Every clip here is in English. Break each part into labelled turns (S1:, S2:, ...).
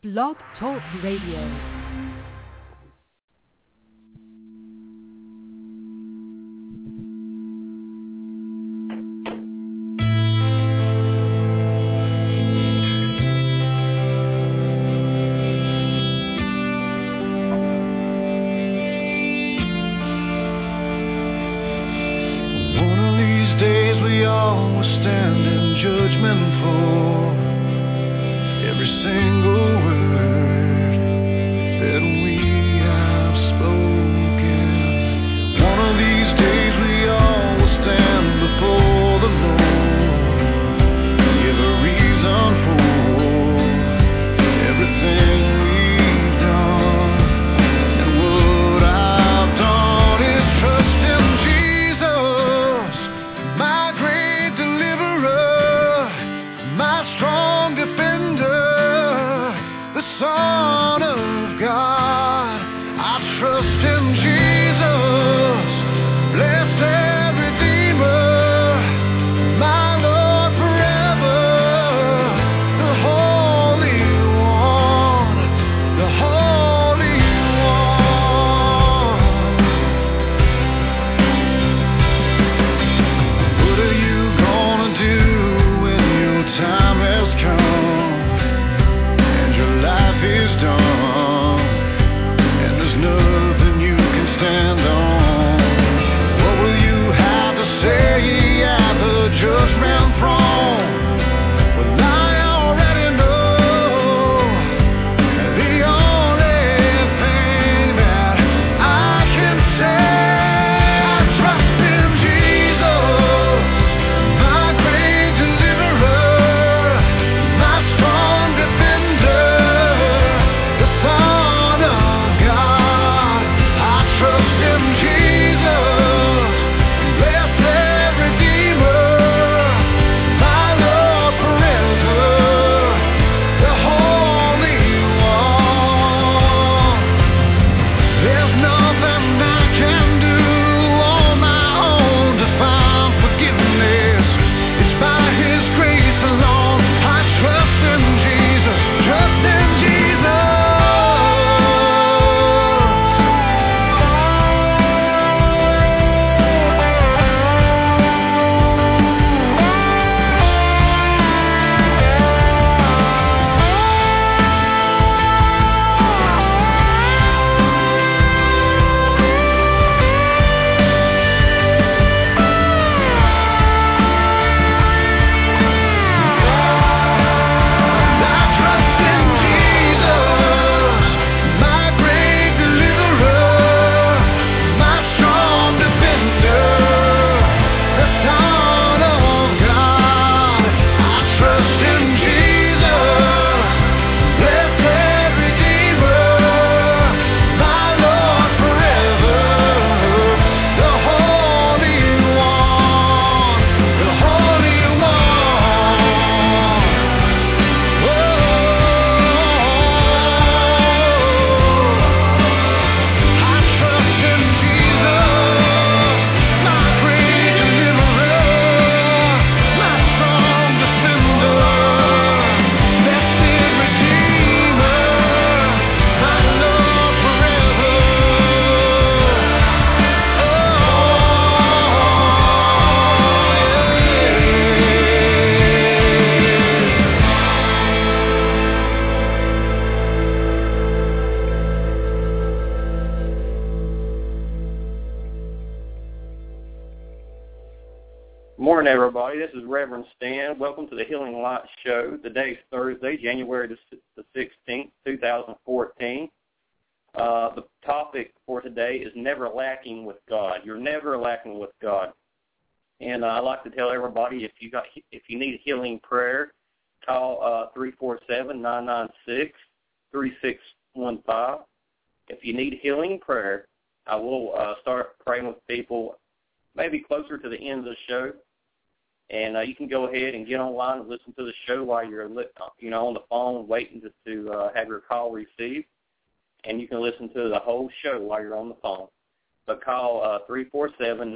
S1: Blog Talk Radio.
S2: Morning, everybody. This is Reverend Stan. Welcome to the Healing Light Show. Today's Thursday, January the 16th, 2014. The topic for today is never lacking with God. You're never lacking with God. And I'd like to tell everybody, if you need healing prayer, call 347-996-3615. If you need healing prayer, I will start praying with people maybe closer to the end of the show. And you can go ahead and get online and listen to the show while you're on the phone waiting to have your call received. And you can listen to the whole show while you're on the phone. But call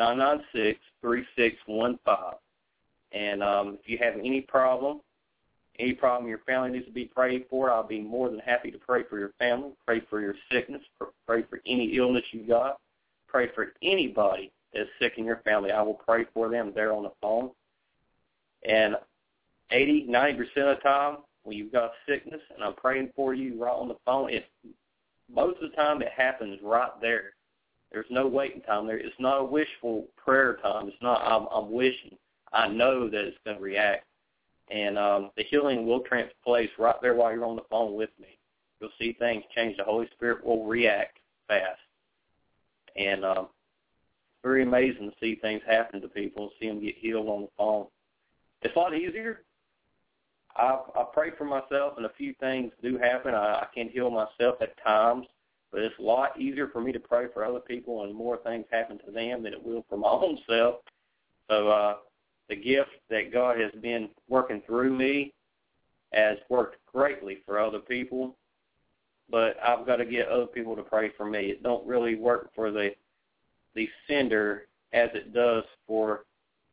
S2: 347-996-3615. And if you have any problem any problem your family needs to be prayed for, I'll be more than happy to pray for your family, pray for your sickness, pray for any illness you got, pray for anybody that's sick in your family. I will pray for them there on the phone. And 80-90% of the time, when you've got sickness and I'm praying for you right on the phone, most of the time it happens right there. There's no waiting time there. It's not a wishful prayer time. It's not I'm wishing. I know that it's going to react. And the healing will take place right there while you're on the phone with me. You'll see things change. The Holy Spirit will react fast. And very amazing to see things happen to people and see them get healed on the phone. It's a lot easier. I pray for myself, and a few things do happen. I can heal myself at times, but it's a lot easier for me to pray for other people, and more things happen to them than it will for my own self. So the gift that God has been working through me has worked greatly for other people, but I've got to get other people to pray for me. It don't really work for the sender as it does for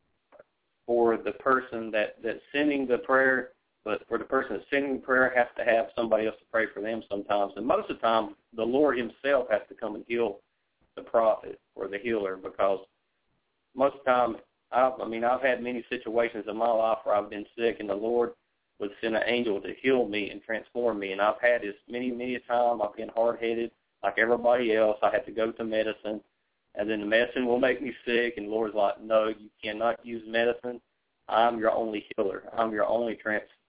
S2: the person that's sending the prayer. But for the person that's sending the prayer, has to have somebody else to pray for them sometimes. And most of the time, the Lord himself has to come and heal the prophet or the healer, because most of the time, I've had many situations in my life where I've been sick, and the Lord would send an angel to heal me and transform me. And I've had this many a time. I've been hard-headed like everybody else. I had to go to medicine, and then the medicine will make me sick. And the Lord's like, no, you cannot use medicine. I'm your only healer. I'm your only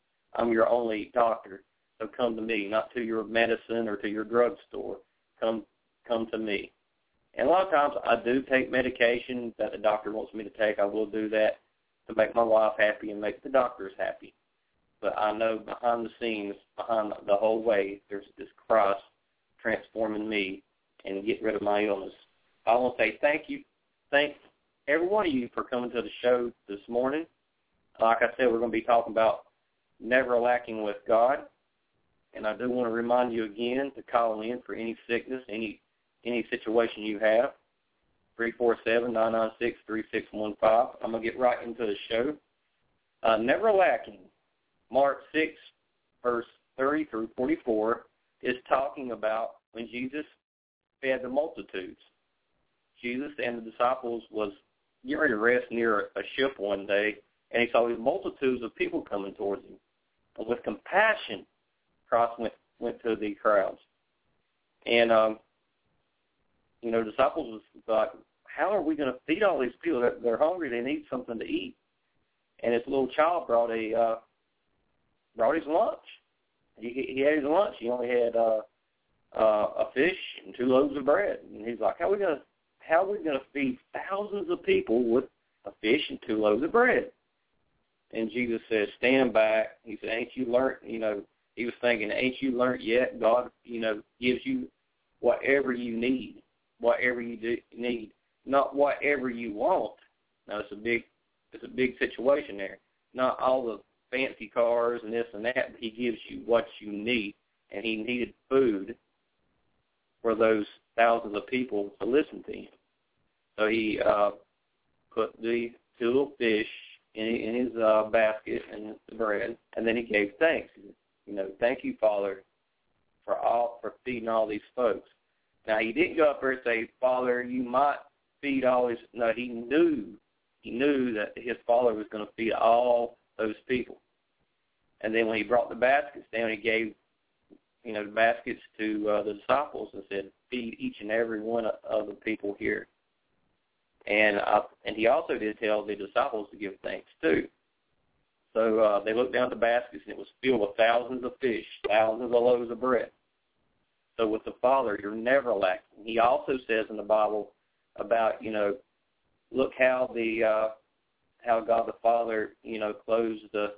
S2: doctor. So come to me, not to your medicine or to your drugstore. Come to me. And a lot of times I do take medication that the doctor wants me to take. I will do that to make my wife happy and make the doctors happy. But I know behind the scenes, behind the whole way, there's this Christ transforming me and getting rid of my illness. I want to say thank every one of you for coming to the show this morning. Like I said, we're going to be talking about never lacking with God. And I do want to remind you again to call in for any sickness, any situation you have, 347-996-3615. I'm going to get right into the show. Never lacking, Mark 6, verse 30 through 44, is talking about when Jesus fed the multitudes. Jesus and the disciples was getting ready to rest near a ship one day, and he saw these multitudes of people coming towards him. And with compassion, Christ went to the crowds. And, disciples was like, how are we going to feed all these people? They're hungry. They need something to eat. And this little child brought his lunch. He had his lunch. He only had a fish and 2 loaves of bread. And he's like, how are we going to feed thousands of people with a fish and 2 loaves of bread? And Jesus says, stand back. He said, ain't you learned, he was thinking, ain't you learned yet? God, gives you whatever you need, need, not whatever you want. Now, it's a big situation there. Not all the fancy cars and this and that, but he gives you what you need. And he needed food for those thousands of people to listen to him. So he put the 2 little fish in his basket and the bread, and then he gave thanks. Thank you, Father, for feeding all these folks. Now, he didn't go up there and say, Father, you might feed all these. No, he knew that his Father was going to feed all those people. And then when he brought the baskets down, he gave, the baskets to the disciples and said, feed each and every one of the people here. And he also did tell the disciples to give thanks too. So they looked down at the baskets, and it was filled with thousands of fish, thousands of loaves of bread. So with the Father, you're never lacking. He also says in the Bible about, look how how God the Father, clothes the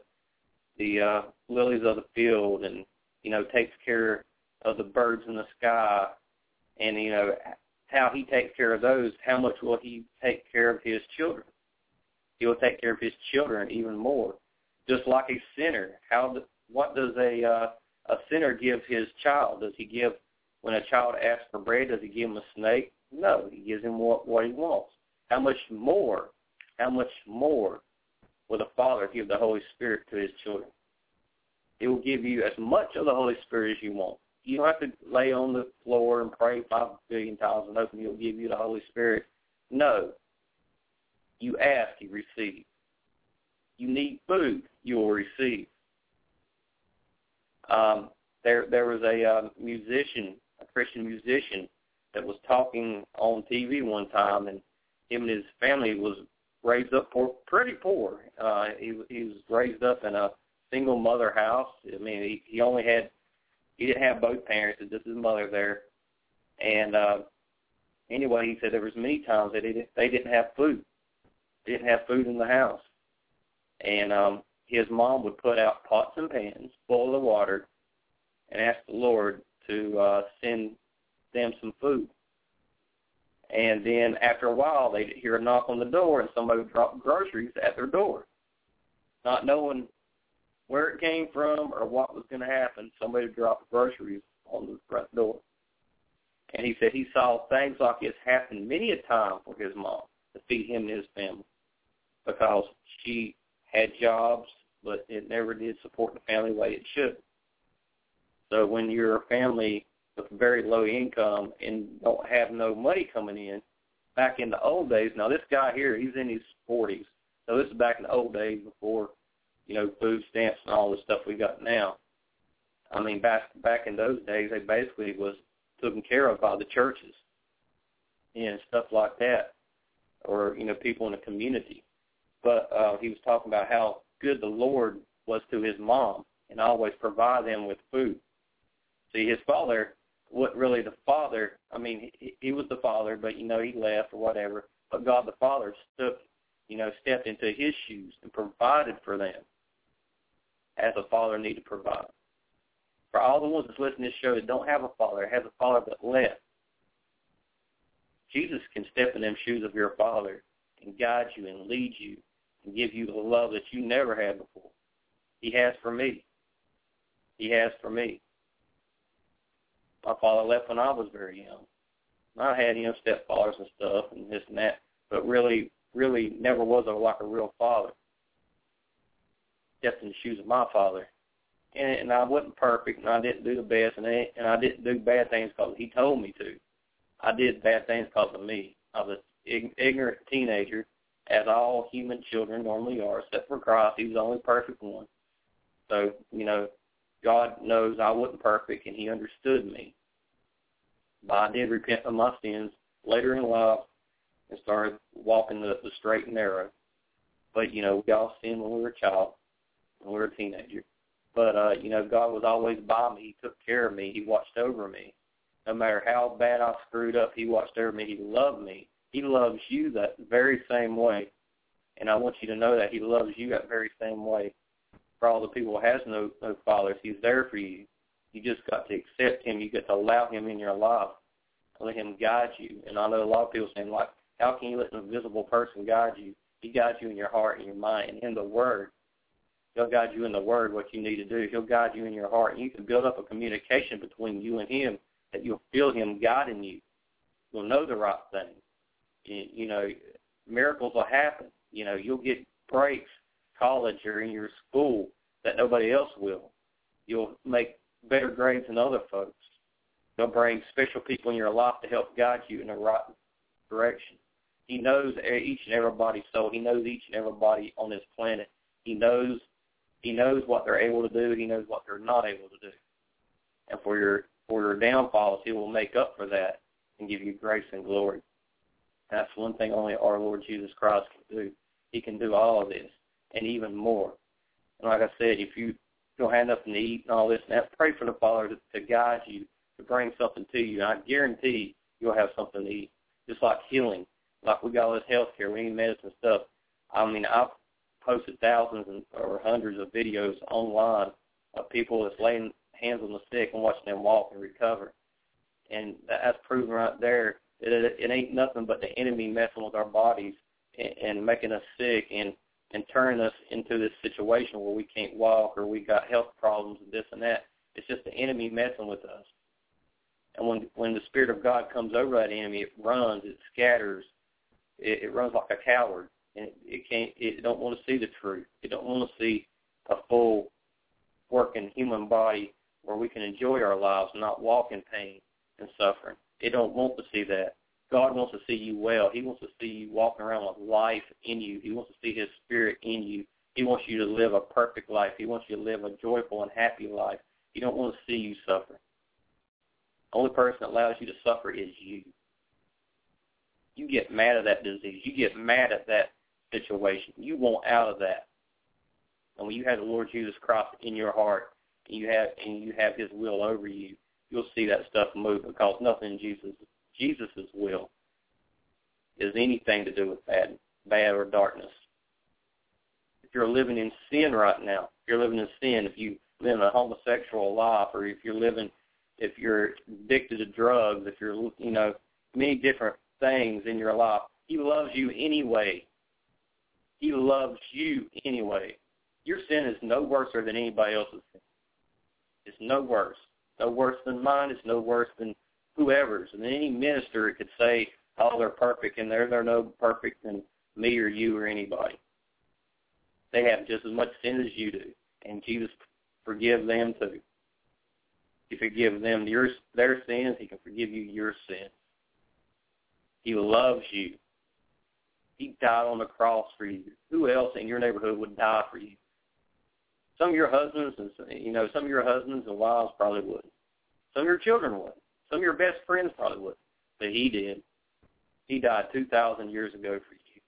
S2: lilies of the field, and takes care of the birds in the sky, and how he takes care of those. How much will he take care of his children? He will take care of his children even more. Just like a sinner, what does a sinner give his child? Does he give, when a child asks for bread, does he give him a snake? No, he gives him what he wants. How much more will the Father give the Holy Spirit to his children? it will give you as much of the Holy Spirit as you want. You don't have to lay on the floor and pray 5 billion times and hoping He'll give you the Holy Spirit. No. You ask, you receive. You need food, you will receive. There was a musician, a Christian musician, that was talking on TV one time, and him and his family was raised up pretty poor. He was raised up in a single mother house. I mean, he didn't have both parents, it's just his mother there. And anyway, he said there was many times that they didn't have food. They didn't have food in the house. And his mom would put out pots and pans full of water and ask the Lord to send them some food. And then after a while, they'd hear a knock on the door, and somebody would drop groceries at their door. Not knowing where it came from or what was going to happen, somebody would drop groceries on the front door. And he said he saw things like this happen many a time for his mom to feed him and his family, because she had jobs, but it never did support the family the way it should. So when you're a family with very low income and don't have no money coming in, back in the old days, now this guy here, he's in his 40s, so this is back in the old days before, food stamps and all the stuff we got now. I mean, back in those days, they basically was taken care of by the churches and stuff like that, or, people in the community. But he was talking about how good the Lord was to his mom and always provide them with food. See, his father wasn't really the father. I mean, he was the father, but, he left or whatever. But God the Father stepped into his shoes and provided for them as a father needed to provide. For all the ones that's listening to this show that don't have a father, have a father that left, Jesus can step in them shoes of your father and guide you and lead you and give you the love that you never had before. He has for me. He has for me. My father left when I was very young. I had, stepfathers and stuff and this and that, but really never was like a real father. Stepped in the shoes of my father. And I wasn't perfect, and I didn't do the best, and I didn't do bad things because he told me to. I did bad things because of me. I was an ignorant teenager, as all human children normally are, except for Christ. He was the only perfect one. So, God knows I wasn't perfect, and he understood me. But I did repent of my sins later in life and started walking the straight and narrow. But, we all sinned when we were a child, when we were a teenager. But, God was always by me. He took care of me. He watched over me. No matter how bad I screwed up, he watched over me. He loved me. He loves you that very same way. And I want you to know that he loves you that very same way. For all the people who has no fathers, he's there for you. You just got to accept him. You got to allow him in your life. Let him guide you. And I know a lot of people saying, like, how can you let an invisible person guide you? He guides you in your heart and your mind and in the Word. He'll guide you in the Word what you need to do. He'll guide you in your heart. And you can build up a communication between you and him that you'll feel him guiding you. You'll know the right thing. Miracles will happen. You'll get breaks, college or in your school, that nobody else will. You'll make better grades than other folks. They'll bring special people in your life to help guide you in the right direction. He knows each and everybody's soul. He knows each and everybody on this planet. He knows what they're able to do. He knows what they're not able to do. And for your downfalls, he will make up for that and give you grace and glory. That's one thing only our Lord Jesus Christ can do. He can do all of this and even more. And like I said, if you don't have nothing to eat and all this and that, pray for the Father to guide you, to bring something to you. And I guarantee you'll have something to eat. Just like healing. Like we got all this health care, we need medicine stuff. I mean, I've posted thousands or hundreds of videos online of people that's laying hands on the sick and watching them walk and recover. And that's proven right there that it ain't nothing but the enemy messing with our bodies and making us sick and turning us into this situation where we can't walk or we got health problems and this and that. It's just the enemy messing with us. And when the Spirit of God comes over that enemy, it runs, it scatters, it runs like a coward, and it don't want to see the truth. It don't want to see a full working human body where we can enjoy our lives and not walk in pain and suffering. It don't want to see that. God wants to see you well. He wants to see you walking around with life in you. He wants to see his spirit in you. He wants you to live a perfect life. He wants you to live a joyful and happy life. He don't want to see you suffer. The only person that allows you to suffer is you. You get mad at that disease. You get mad at that situation. You want out of that. And when you have the Lord Jesus Christ in your heart and you have his will over you, you'll see that stuff move, because nothing in Jesus' will is anything to do with bad or darkness. If you're living in sin right now, if you live in a homosexual life, or if you're addicted to drugs, if you're, many different things in your life, he loves you anyway. He loves you anyway. Your sin is no worse than anybody else's sin. It's no worse. No worse than mine. It's no worse than whoever's. And any minister could say, oh, they're perfect, and they're no perfect than me or you or anybody. They have just as much sin as you do, and Jesus forgive them too. He forgive them their sins. He can forgive you your sins. He loves you. He died on the cross for you. Who else in your neighborhood would die for you? Some of your husbands and wives probably wouldn't. Some of your children would. Some of your best friends probably would. But he did. He died 2,000 years ago for you.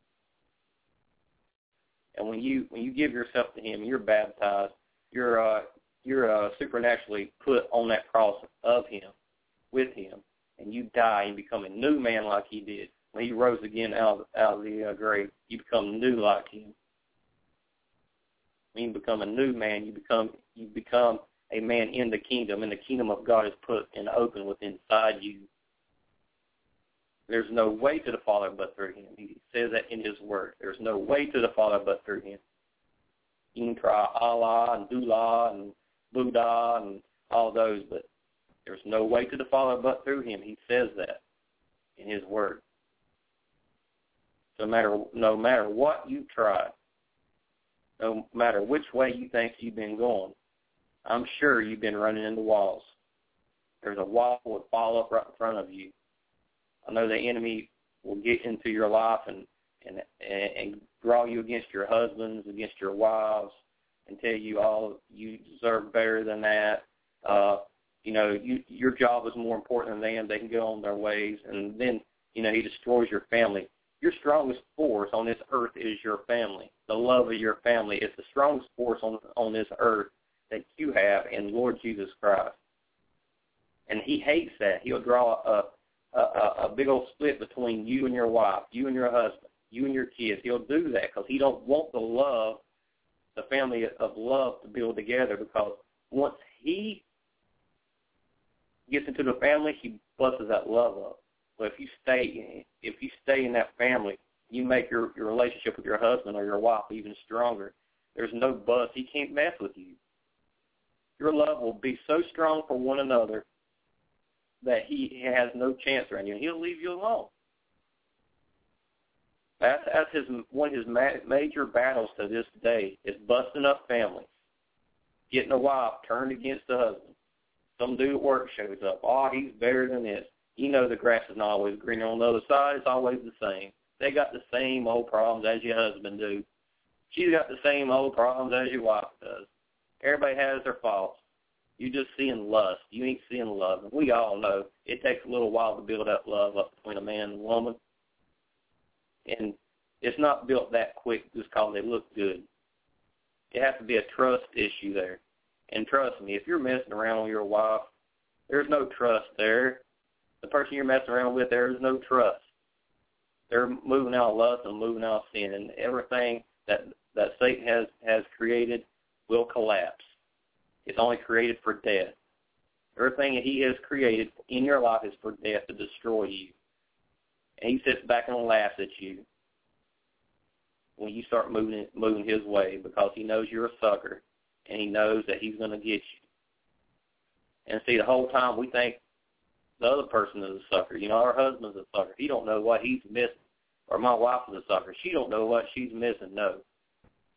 S2: And when you give yourself to him, you're baptized. You're supernaturally put on that cross of him, with him, and you die and become a new man like he did. When he rose again out of the grave, you become new like him. When you become a new man, you become a man in the kingdom, and the kingdom of God is put and open within inside you. There's no way to the Father but through him. He says that in his word. There's no way to the Father but through him. You can try Allah and Dullah and Buddha and all those, but there's no way to the Father but through him. He says that in his word. So no matter what you try, no matter which way you think you've been going, I'm sure you've been running into walls. There's a wall that will fall up right in front of you. I know the enemy will get into your life and draw you against your husbands, against your wives, and tell you all you deserve better than that. Your job is more important than them. They can go on their ways, and then he destroys your family. Your strongest force on this earth is your family. The love of your family is the strongest force on this earth that you have in Lord Jesus Christ. And he hates that. He'll draw a big old split between you and your wife, you and your husband, you and your kids. He'll do that because he don't want the family of love to build together, because once he gets into the family, he busts that love up. But if you stay in that family, you make your relationship with your husband or your wife even stronger. There's no bust. He can't mess with you. Your love will be so strong for one another that he has no chance around you, and he'll leave you alone. That's one of his major battles to this day is busting up families, getting a wife turned against the husband. Some dude at work shows up. Oh, he's better than this. The grass is not always greener on the other side. It's always the same. They got the same old problems as your husband do. She's got the same old problems as your wife does. Everybody has their faults. You're just seeing lust. You ain't seeing love. And we all know it takes a little while to build that love up between a man and a woman. And it's not built that quick just because they look good. It has to be a trust issue there. And trust me, if you're messing around with your wife, there's no trust there. The person you're messing around with, there's no trust. They're moving out of lust and moving out of sin. And everything that Satan has created will collapse. It's only created for death. Everything that he has created in your life is for death, to destroy you. And he sits back and laughs at you when you start moving his way, because he knows you're a sucker, and he knows that he's going to get you. And see, the whole time we think the other person is a sucker. Our husband's a sucker. He don't know what he's missing. Or my wife is a sucker. She don't know what she's missing. No.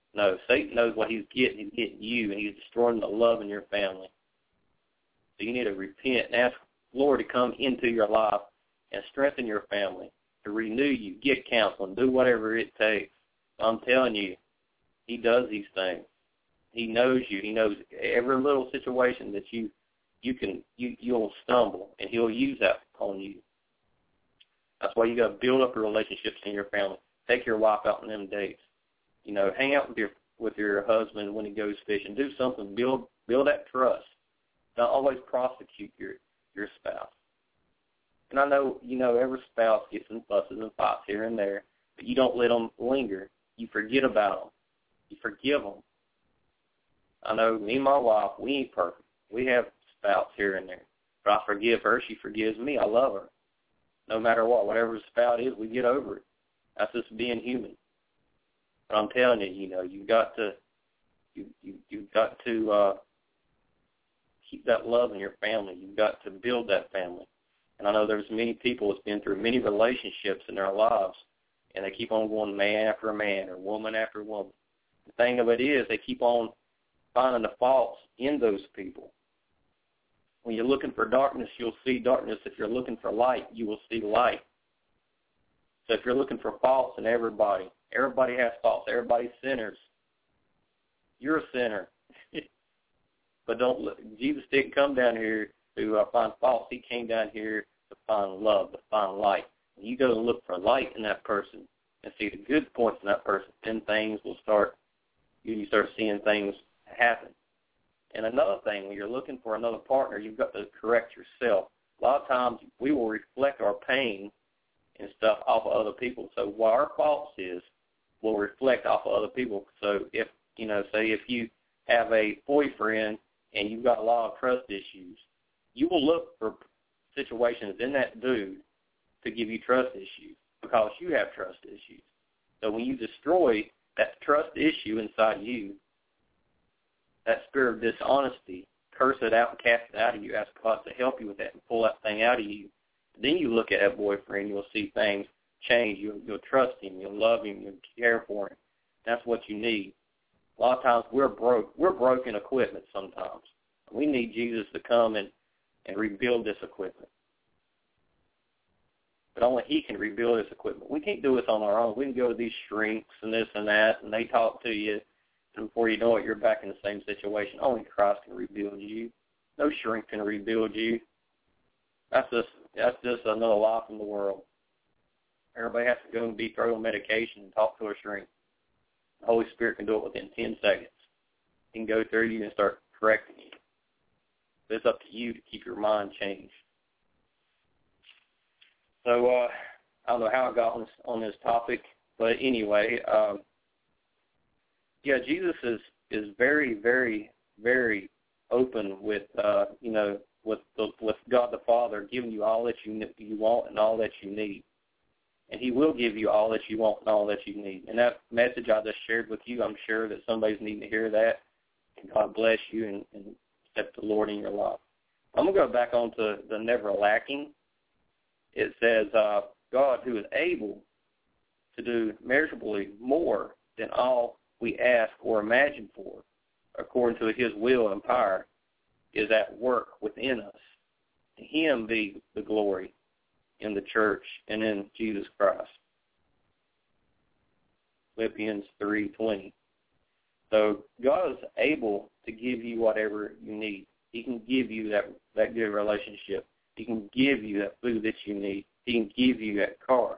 S2: No, Satan knows what he's getting. He's getting you, and he's destroying the love in your family. So you need to repent and ask the Lord to come into your life and strengthen your family, to renew you, get counseling, do whatever it takes. I'm telling you, he does these things. He knows you. He knows every little situation that you'll stumble, and he'll use that on you. That's why you got to build up your relationships in your family. Take your wife out on them dates. Hang out with your husband when he goes fishing. Do something. Build that trust. Don't always prosecute your spouse. And I know, every spouse gets in fusses and fights here and there, but you don't let them linger. You forget about them. You forgive them. I know me and my wife, we ain't perfect. We have spouts here and there. But I forgive her. She forgives me. I love her. No matter what, whatever the spout is, we get over it. That's just being human. But I'm telling you, you've got to keep that love in your family. You've got to build that family. And I know there's many people that's been through many relationships in their lives, and they keep on going man after man or woman after woman. The thing of it is they keep on finding the faults in those people. When you're looking for darkness, you'll see darkness. If you're looking for light, you will see light. So if you're looking for faults in everybody has faults. Everybody's sinners. You're a sinner. But Jesus didn't come down here to find faults. He came down here to find love, to find light. When you go and look for light in that person and see the good points in that person, then things will start, you start seeing things happen. And another thing, when you're looking for another partner, you've got to correct yourself. A lot of times we will reflect our pain and stuff off of other people. So what our faults is will reflect off of other people. So if, say if you have a boyfriend and you've got a lot of trust issues, you will look for situations in that dude to give you trust issues because you have trust issues. So when you destroy that trust issue inside you, that spirit of dishonesty, curse it out and cast it out of you. Ask God to help you with that and pull that thing out of you. Then you look at that boyfriend, you'll see things change. You'll trust him. You'll love him. You'll care for him. That's what you need. A lot of times we're broke. We're broken equipment sometimes. We need Jesus to come and rebuild this equipment. But only he can rebuild this equipment. We can't do this on our own. We can go to these shrinks and this and that, and they talk to you, and before you know it, you're back in the same situation. Only Christ can rebuild you. No shrink can rebuild you. That's just another lie from the world. Everybody has to go and be thrown on medication and talk to a shrink. The Holy Spirit can do it within 10 seconds. He can go through you and start correcting you. But it's up to you to keep your mind changed. So I don't know how I got on this topic, but anyway, Jesus is very, very, very open with with God the Father giving you all that you want and all that you need. And he will give you all that you want and all that you need. And that message I just shared with you, I'm sure that somebody's needing to hear that. And God bless you and accept the Lord in your life. I'm going to go back on to the never lacking. It says, God who is able to do measurably more than all we ask or imagine for, according to his will and power, is at work within us. To him be the glory in the church and in Jesus Christ. Philippians 3:20. So God is able to give you whatever you need. He can give you that good relationship. He can give you that food that you need. He can give you that car.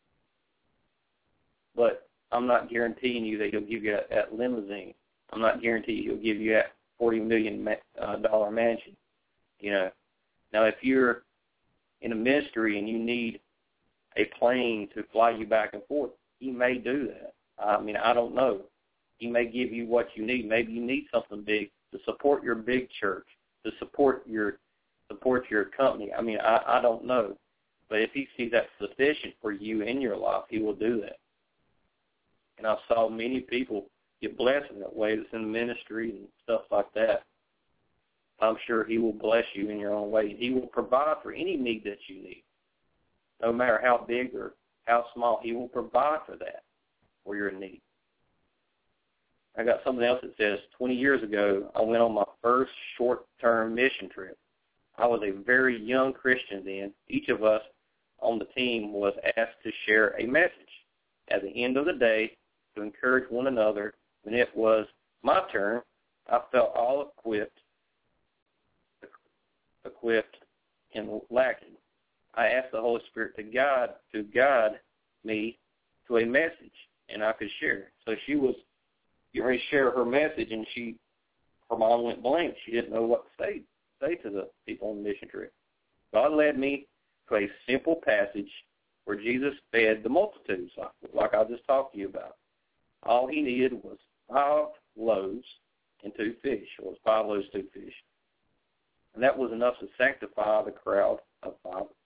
S2: But I'm not guaranteeing you that he'll give you that limousine. I'm not guaranteeing he'll give you that $40 million dollar mansion. Now if you're in a ministry and you need a plane to fly you back and forth, he may do that. I don't know. He may give you what you need. Maybe you need something big to support your big church, to support your company. I don't know. But if he sees that's sufficient for you in your life, he will do that. And I saw many people get blessed in that way that's in ministry and stuff like that. I'm sure he will bless you in your own way. He will provide for any need that you need. No matter how big or how small, he will provide for that, for your need. I got something else that says 20 years ago, I went on my first short-term mission trip. I was a very young Christian then. Each of us on the team was asked to share a message at the end of the day to encourage one another. When it was my turn, I felt all equipped and lacking. I asked the Holy Spirit to guide me to a message, and I could share. So she was getting ready to share her message, and her mind went blank. She didn't know what to say to the people on the mission trip. God led me to a simple passage where Jesus fed the multitudes, like I just talked to you about. All he needed was 5 loaves and 2 fish, or it was 5 loaves, 2 fish. And that was enough to sanctify the crowd of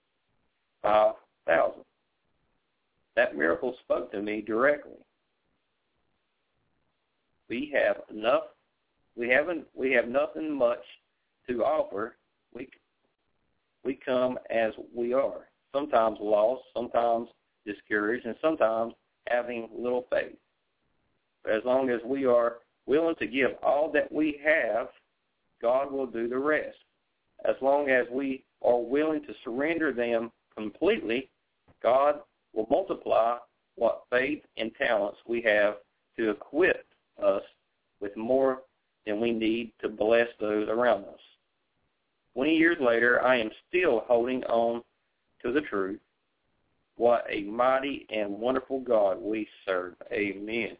S2: 5,000. That miracle spoke to me directly. We have nothing much to offer. We come as we are, sometimes lost, sometimes discouraged, and sometimes having little faith. But as long as we are willing to give all that we have, God will do the rest. As long as we are willing to surrender them completely, God will multiply what faith and talents we have to equip us with more than we need to bless those around us. 20 years later, I am still holding on to the truth. What a mighty and wonderful God we serve. Amen.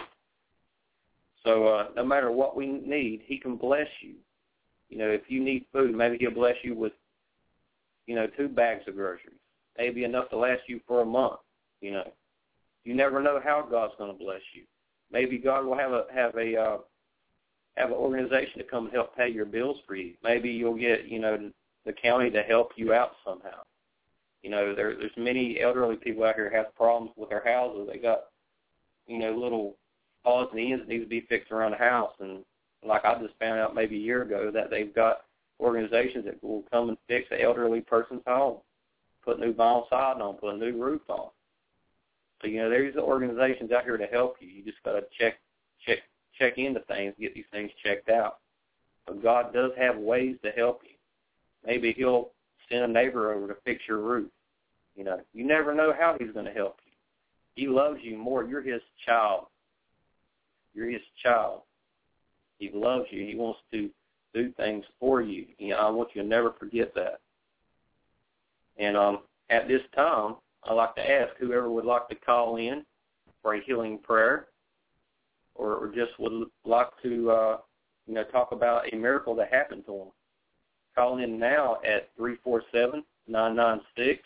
S2: So no matter what we need, he can bless you. You know, if you need food, maybe he'll bless you with, 2 bags of groceries. Maybe enough to last you for a month, You never know how God's going to bless you. Maybe God will have an organization to come and help pay your bills for you. Maybe you'll get, the county to help you out somehow. There's many elderly people out here who have problems with their houses. They got, little odds and ends that need to be fixed around the house. And like I just found out maybe a year ago that they've got organizations that will come and fix an elderly person's home, put new vinyl siding on, put a new roof on. So, there's organizations out here to help you. You just got to check into things, get these things checked out. But God does have ways to help you. Maybe he'll send a neighbor over to fix your roof. You never know how he's going to help you. He loves you more. You're his child. You're his child. He loves you. He wants to do things for you. I want you to never forget that. And at this time, I'd like to ask whoever would like to call in for a healing prayer or just would like to, talk about a miracle that happened to them. Call in now at 347-996-3615,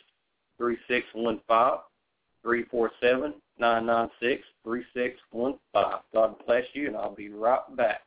S2: 347-996-3615. God bless you, and I'll be right back.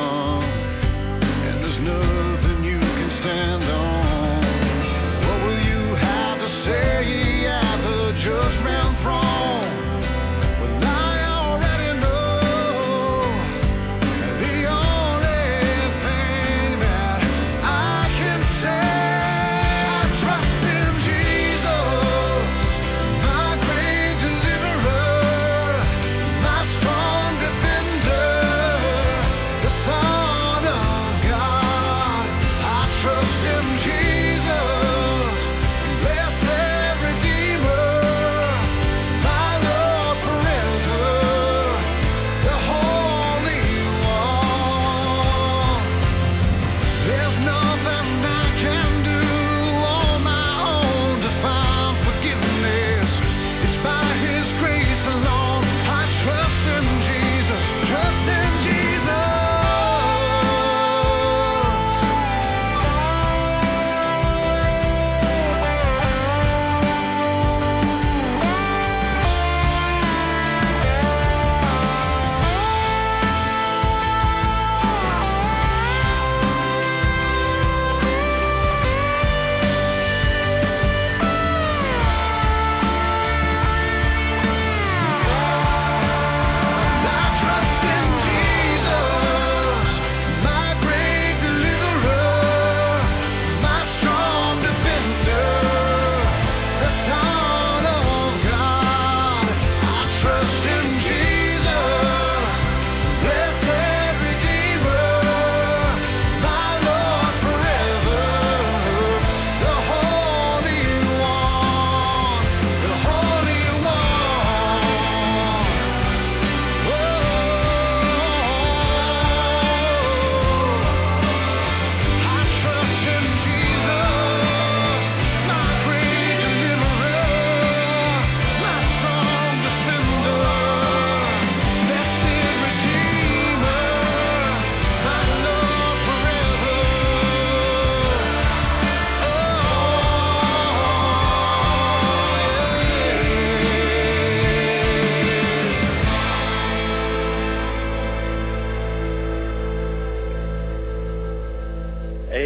S1: What will you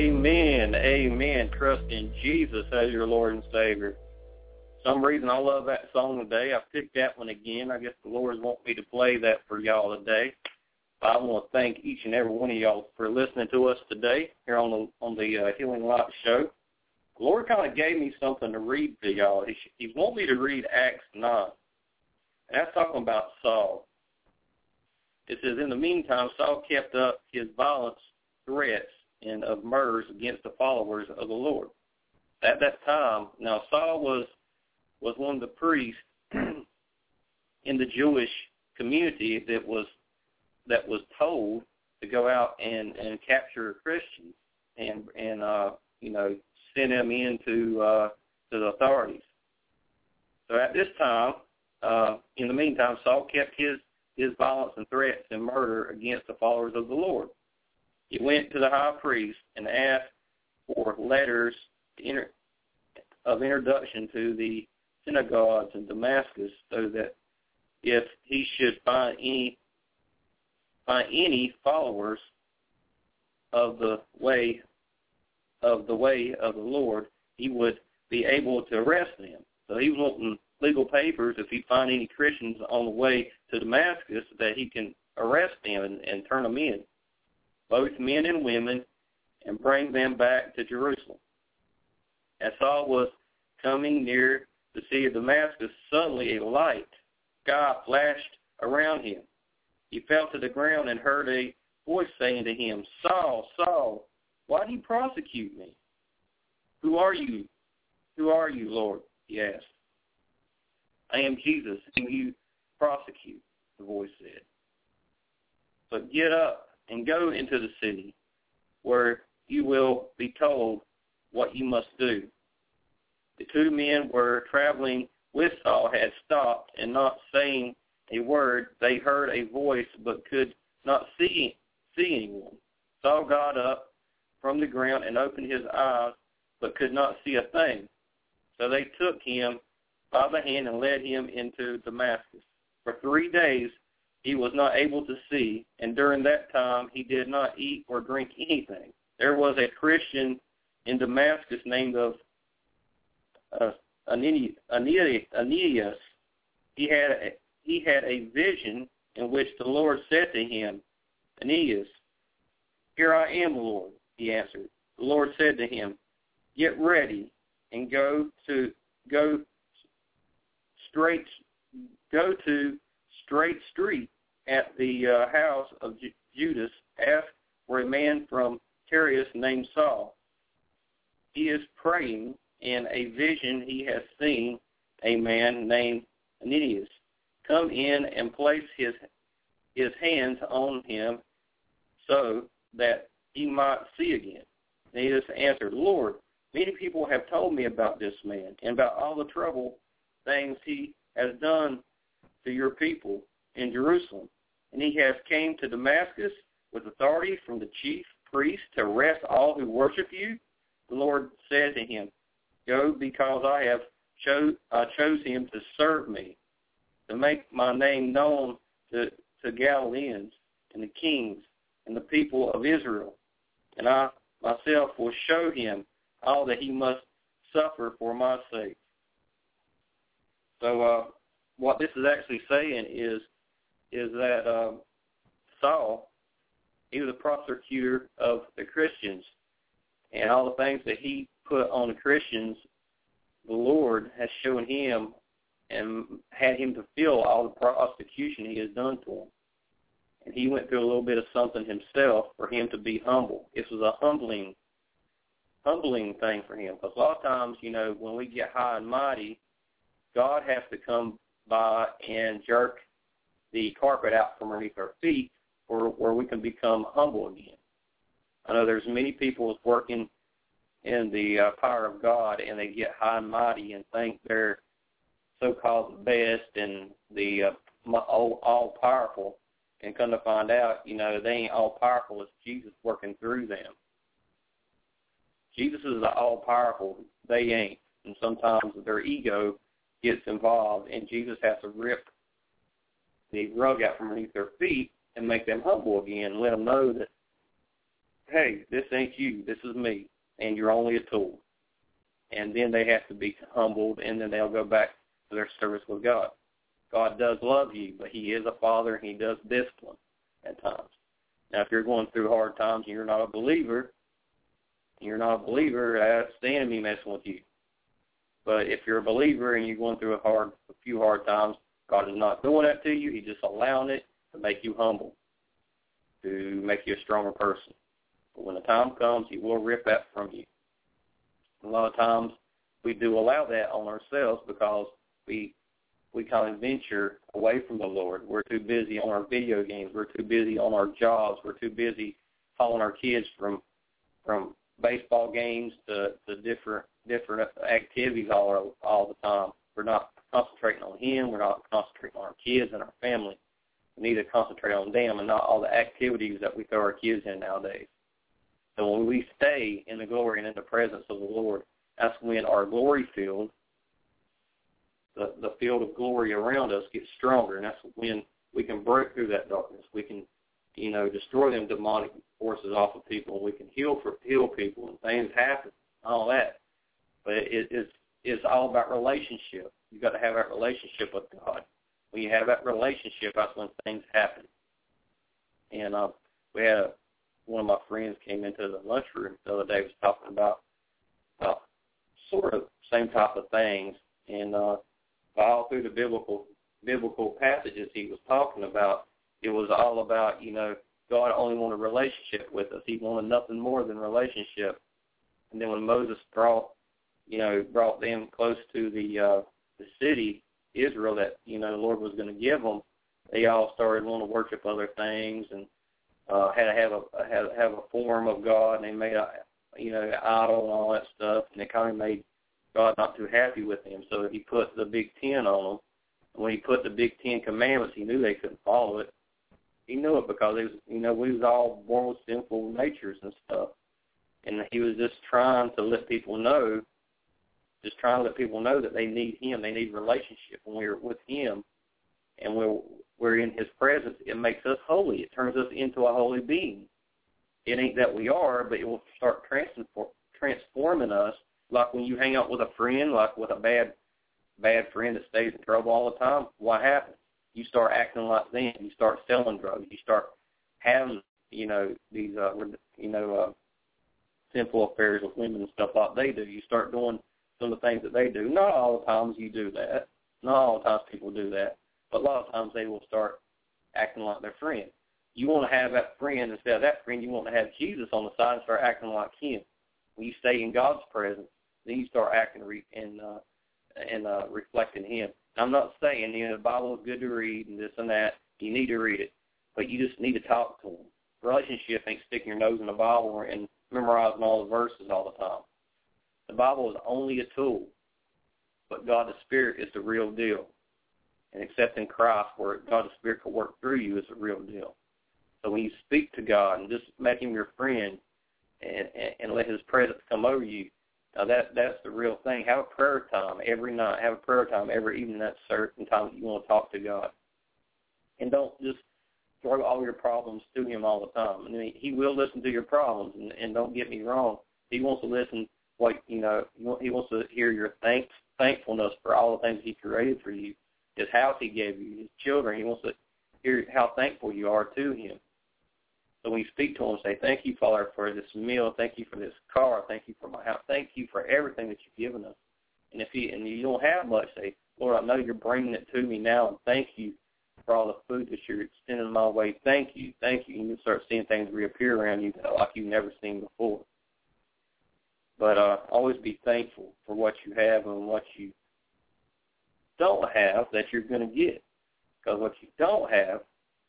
S2: Amen. Amen. Trust in Jesus as your Lord and Savior. For some reason, I love that song today. I picked that one again. I guess the Lord wants me to play that for y'all today. I want to thank each and every one of y'all for listening to us today here on the Healing Light Show. The Lord kind of gave me something to read to y'all. He wanted me to read Acts 9. And that's talking about Saul. It says, in the meantime, Saul kept up his violent threats and of murders against the followers of the Lord. At that time, now Saul was one of the priests in the Jewish community that was told to go out and capture Christians and send them into to the authorities. So at this time, in the meantime, Saul kept his violence and threats and murder against the followers of the Lord. He went to the high priest and asked for letters of introduction to the synagogues in Damascus, so that if he should find any followers of the way of the Lord, he would be able to arrest them. So he was wanting legal papers if he find any Christians on the way to Damascus, that he can arrest them and turn them in, both men and women, and bring them back to Jerusalem. As Saul was coming near the city of Damascus, suddenly a light sky flashed around him. He fell to the ground and heard a voice saying to him, Saul, Saul, why do you prosecute me? Who are you? Who are you, Lord? He asked. I am Jesus, whom you prosecute, the voice said. But get up and go into the city, where you will be told what you must do. The two men were traveling with Saul had stopped, and not saying a word, they heard a voice but could not see anyone. Saul got up from the ground and opened his eyes but could not see a thing. So they took him by the hand and led him into Damascus. For 3 days he was not able to see, and during that time he did not eat or drink anything. There was a Christian in Damascus named Aeneas. He had a vision in which the Lord said to him, Aeneas, here I am, Lord, he answered. The Lord said to him, get ready and go to Straight Street at the house of Judas. Ask for a man from Tarsus named Saul. He is praying. In a vision he has seen a man named Aeneas come in and place his hands on him so that he might see again. Aeneas answered, Lord, many people have told me about this man and about all the trouble things he has done to your people in Jerusalem. And he has came to Damascus with authority from the chief priest to arrest all who worship you. The Lord said to him, go, because I have chose him to serve me, to make my name known to Galileans and the kings and the people of Israel. And I myself will show him all that he must suffer for my sake. So what this is actually saying is that Saul, he was a persecutor of the Christians, and all the things that he put on the Christians, the Lord has shown him and had him to feel all the persecution he has done to him. And he went through a little bit of something himself for him to be humble. This was a humbling thing for him. Because a lot of times, when we get high and mighty, God has to come by and jerk the carpet out from underneath our feet where we can become humble again. I know there's many people that's working in the power of God, and they get high and mighty and think they're so-called the best and the all-powerful, and come to find out, they ain't all-powerful. It's Jesus working through them. Jesus is the all-powerful. They ain't. And sometimes their ego gets involved, and Jesus has to rip the rug out from underneath their feet and make them humble again, and let them know that hey, this ain't you, this is me, and you're only a tool. And then they have to be humbled, and then they'll go back to their service with God. God does love you, but he is a father, and he does discipline at times. Now, if you're going through hard times and you're not a believer, that's the enemy messing with you. But if you're a believer and you're going through a few hard times, God is not doing that to you. He's just allowing it to make you humble, to make you a stronger person. But when the time comes, he will rip that from you. A lot of times we do allow that on ourselves because we kind of venture away from the Lord. We're too busy on our video games. We're too busy on our jobs. We're too busy hauling our kids from baseball games to different activities all the time. We're not concentrating on him. We're not concentrating on our kids and our family. We need to concentrate on them and not all the activities that we throw our kids in nowadays. So when we stay in the glory and in the presence of the Lord, that's when our glory field, the field of glory around us, gets stronger, and that's when we can break through that darkness. We can, destroy them demonic forces off of people. We can heal people, and things happen, all that. But it's all about relationship. You've got to have that relationship with God. When you have that relationship, that's when things happen. And we had one of my friends came into the lunchroom the other day, was talking about sort of same type of things, and all through the biblical passages he was talking about, it was all about, God only wanted a relationship with us. He wanted nothing more than relationship. And then when Moses brought them close to the city, Israel, that, the Lord was going to give them, they all started wanting to worship other things and had to have a form of God, and they made an idol and all that stuff, and it kind of made God not too happy with them. So he put the Big Ten on them. And when he put the Big Ten Commandments, he knew they couldn't follow it. He knew it because we was all born with sinful natures and stuff. And he was just trying to let people know that they need him. They need relationship. When we're with him and we're in his presence, it makes us holy. It turns us into a holy being. It ain't that we are, but it will start transforming us. Like when you hang out with a friend, like with a bad friend that stays in trouble all the time, what happens? You start acting like them. You start selling drugs. You start having, these, sinful affairs with women and stuff like they do. You start doing some of the things that they do. Not all the times you do that. Not all the times people do that. But a lot of times they will start acting like their friend. You want to have that friend. Instead of that friend, you want to have Jesus on the side and start acting like him. When you stay in God's presence, then you start acting and reflecting him. I'm not saying, the Bible is good to read and this and that. You need to read it. But you just need to talk to him. Relationship ain't sticking your nose in the Bible and memorizing all the verses all the time. The Bible is only a tool, but God the Spirit is the real deal. And accepting Christ, where God the Spirit can work through you, is the real deal. So when you speak to God and just make him your friend and let his presence come over you, now that's the real thing. Have a prayer time every night. Have a prayer time every evening. That's certain times you want to talk to God. And don't just throw all your problems to him all the time. I mean, he will listen to your problems, and don't get me wrong. He wants to listen, he wants to hear your thankfulness for all the things he created for you, his house he gave you, his children. He wants to hear how thankful you are to him. So when you speak to him, say, thank you, Father, for this meal. Thank you for this car. Thank you for my house. Thank you for everything that you've given us. And if you don't have much, say, Lord, I know you're bringing it to me now, and thank you for all the food that you're extending my way. Thank you. Thank you. And you'll start seeing things reappear around you like you've never seen before. But always be thankful for what you have and what you don't have that you're going to get. Because what you don't have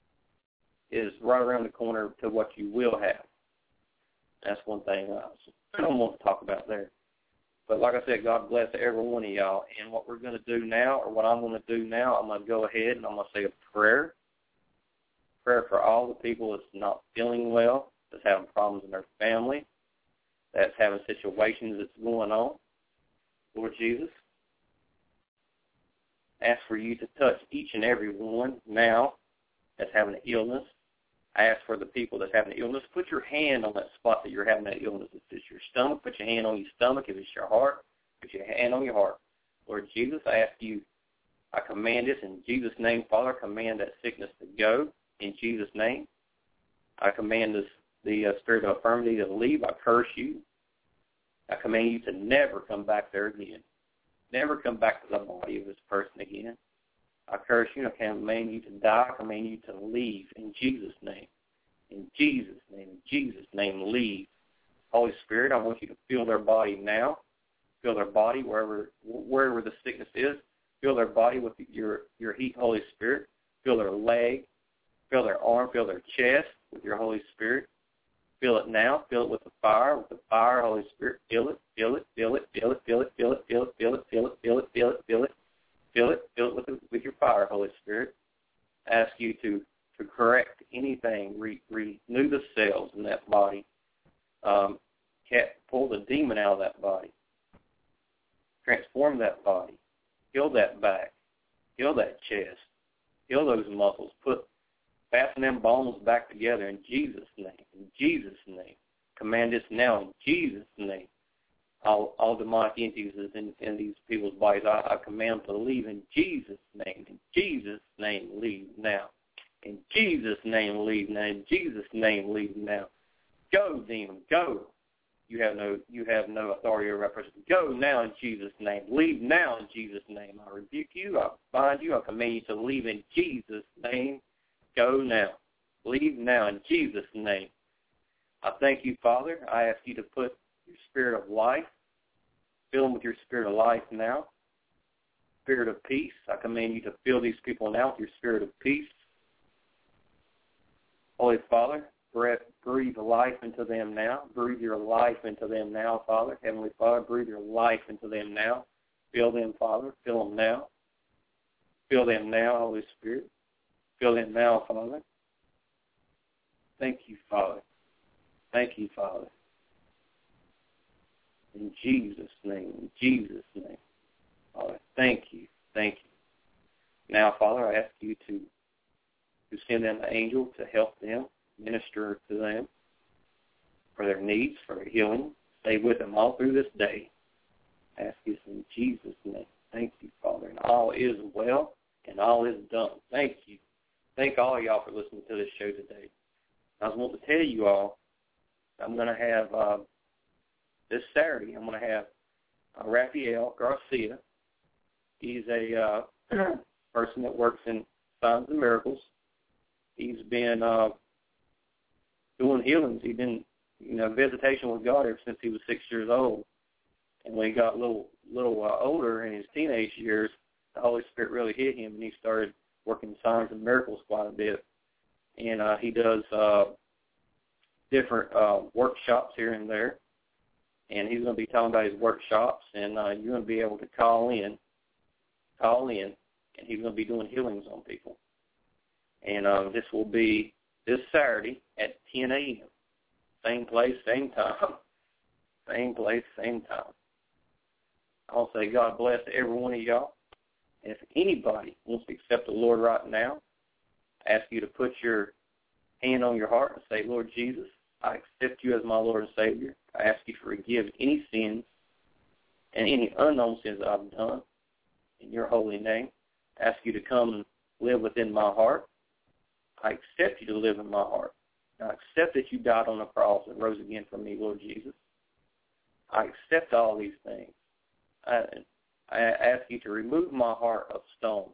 S2: is right around the corner to what you will have. That's one thing I don't want to talk about there. But like I said, God bless every one of y'all. And what we're going to do now, or what I'm going to do now, I'm going to go ahead and I'm going to say a prayer. Prayer for all the people that's not feeling well, that's having problems in their family, that's having situations that's going on. Lord Jesus, ask for you to touch each and every one now that's having an illness. I ask for the people that's having the illness, put your hand on that spot that you're having that illness. If it's your stomach, put your hand on your stomach. If it's your heart, put your hand on your heart. Lord Jesus, I ask you, I command this in Jesus' name, Father. I command that sickness to go in Jesus' name. I command the spirit of infirmity to leave. I curse you. I command you to never come back there again. Never come back to the body of this person again. I curse you. I command you to die. I command you to leave in Jesus' name. In Jesus' name. In Jesus' name, leave. Holy Spirit, I want you to fill their body now. Fill their body wherever the sickness is. Fill their body with your heat, Holy Spirit. Fill their leg. Fill their arm. Fill their chest with your Holy Spirit. Fill it now. Fill it with the fire, Holy Spirit. Fill it, fill it, fill it, fill it, fill it, fill it, fill it, fill it, fill it, fill it, fill it, fill it, fill it, fill it with your fire, Holy Spirit. I ask you to correct anything, renew the cells in that body. Pull the demon out of that body. Transform that body. Heal that back. Heal that chest. Heal those muscles. Fasten them bones back together in Jesus' name. In Jesus' name. Command this now in Jesus' name. All demonic entities in these people's bodies, I command them to leave in Jesus' name. In Jesus' name, leave now. In Jesus' name, leave now. In Jesus' name, leave now. Go, demon, go. You have no authority over that person. Go now in Jesus' name. Leave now in Jesus' name. I rebuke you. I bind you. I command you to leave in Jesus' name. Go now. Leave now in Jesus' name. I thank you, Father. I ask you to put your spirit of life, fill them with your spirit of life now. Spirit of peace. I command you to fill these people now with your spirit of peace. Holy Father, breathe life into them now. Breathe your life into them now, Father. Heavenly Father, breathe your life into them now. Fill them, Father. Fill them now. Fill them now, Holy Spirit. Fill them now, Father. Thank you, Father. Thank you, Father. In Jesus' name, in Jesus' name. Father, thank you. Thank you. Now, Father, I ask you to send an angel to help them, minister to them for their needs, for their healing. Stay with them all through this day. I ask this in Jesus' name. Thank you, Father. And all is well and all is done. Thank you. Thank all of y'all for listening to this show today. I was wanting to tell you all, I'm going to have, this Saturday, I'm going to have Rafael Garcia. He's a person that works in Signs and Miracles. He's been doing healings. He's been, visitation with God ever since he was 6 years old. And when he got a little older in his teenage years, the Holy Spirit really hit him, and he started working Signs and Miracles quite a bit. And he does different workshops here and there. And he's going to be talking about his workshops, and you're going to be able to call in, and he's going to be doing healings on people. And this will be this Saturday at 10 a.m. Same place, same time. Same place, same time. I'll say God bless every one of y'all. And if anybody wants to accept the Lord right now, I ask you to put your hand on your heart and say, Lord Jesus, I accept you as my Lord and Savior. I ask you to forgive any sins and any unknown sins that I've done in your holy name. I ask you to come and live within my heart. I accept you to live in my heart. I accept that you died on the cross and rose again for me, Lord Jesus. I accept all these things. I ask you to remove my heart of stone.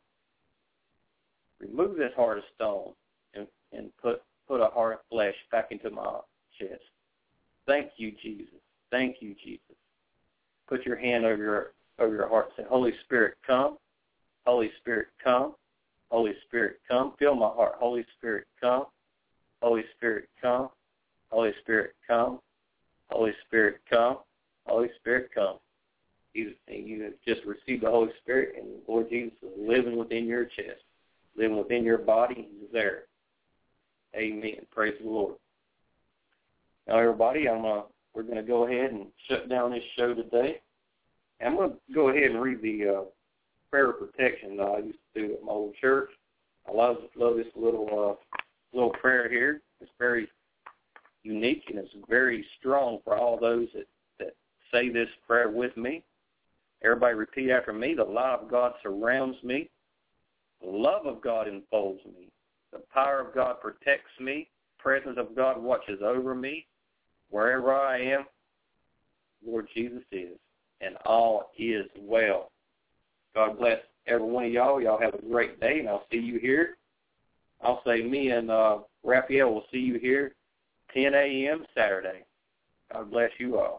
S2: Remove this heart of stone and put a heart of flesh back into my chest. Thank you, Jesus. Thank you, Jesus. Put your hand over your heart and say, Holy Spirit, come. Holy Spirit, come. Holy Spirit, come. Fill my heart. Holy Spirit, come. Holy Spirit, come. Holy Spirit, come. Holy Spirit, come. Holy Spirit, come. You have just received the Holy Spirit, and Lord Jesus is living within your chest, living within your body. He's there. Amen. Praise the Lord. Now, everybody, we're going to go ahead and shut down this show today. I'm going to go ahead and read the prayer of protection that I used to do at my old church. I love this little prayer here. It's very unique, and it's very strong for all those that say this prayer with me. Everybody repeat after me. The light of God surrounds me. The love of God enfolds me. The power of God protects me. The presence of God watches over me. Wherever I am, Lord Jesus is, and all is well. God bless every one of y'all. Y'all have a great day, and I'll see you here. I'll say me and Raphael will see you here 10 a.m. Saturday. God bless you all.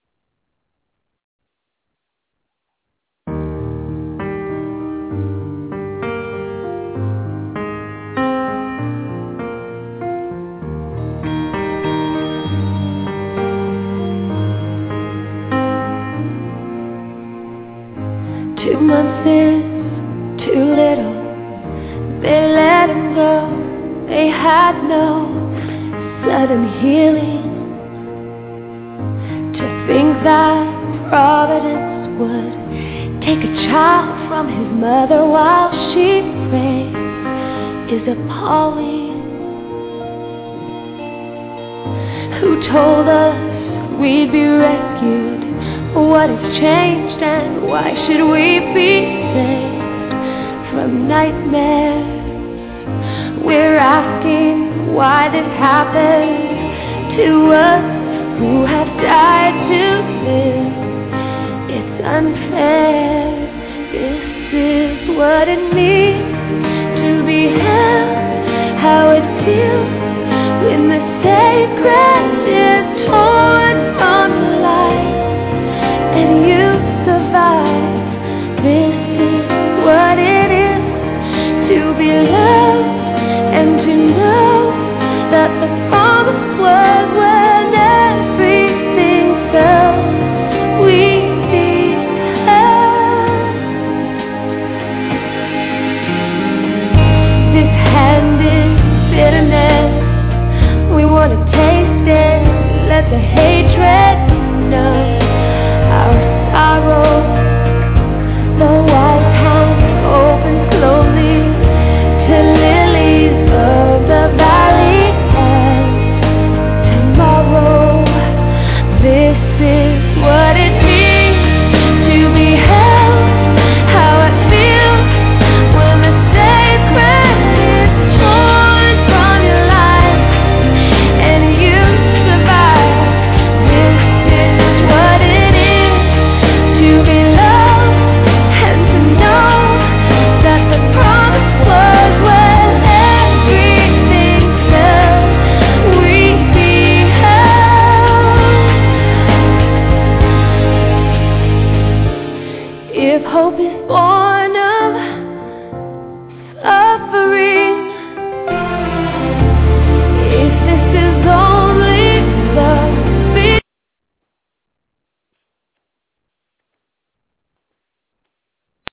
S1: 2 months is too little. They let him go. They had no sudden healing. To think that Providence would take a child from his mother while she prays is appalling. Who told us we'd be rescued? What has changed, and why should we be saved from nightmares? We're asking why this happened to us who have died to live. It's unfair. This is what it means to be held, how it feels when the sacred is torn from the light. And you survive. This is what it is to be loved and to know that the promise was when everything fell, we'd be held. This hand is bitterness. We want to taste it. Let the hatred know. Our sorrow, the white hand opens slowly to lilies of the valley. And tomorrow, this is what it means to be held, how it feels when the sacred is torn from your life and you survive. This is what it to be loved and to know that the promise was when everything fell, we'd be held. If hope is born